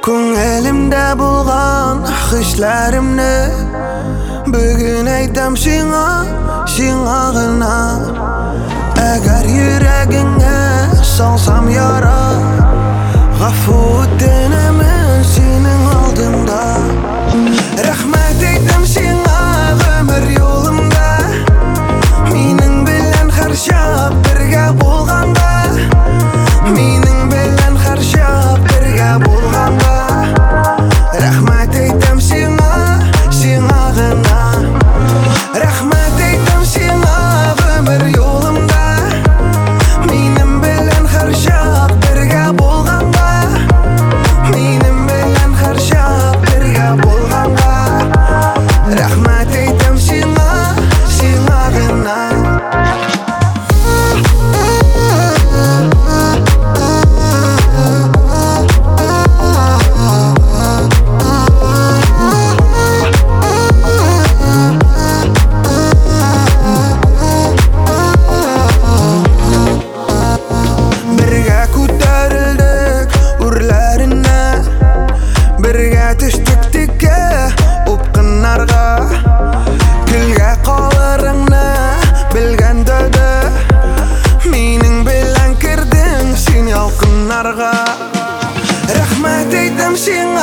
Көңілімде болған хишләремне бүгін айтам сиңа гына. Әгәр йөрәгеңә салсам яра, гафу үтенәмен синең алдыңда. Рәхмәт әйтәм сиңа гомер юлымда, минең белән һәр чак бергә булганда, минең белән һәр чак бергә булганда. Рәхмәт әйтәм сиңа гына. Рәхмәт әйтәм сиңа гомер юлымда, минем белән һәр чак бергә булганда, минем белән һәр чак бергә булганда. Рәхмәт әйтәм сиңа гына. Бергә төштек тиккә упкыннарга, гөлгә калырыңны белгәндә дә, минең белән кердең син ялкыннарга. Рәхмәт әйтәм сиңа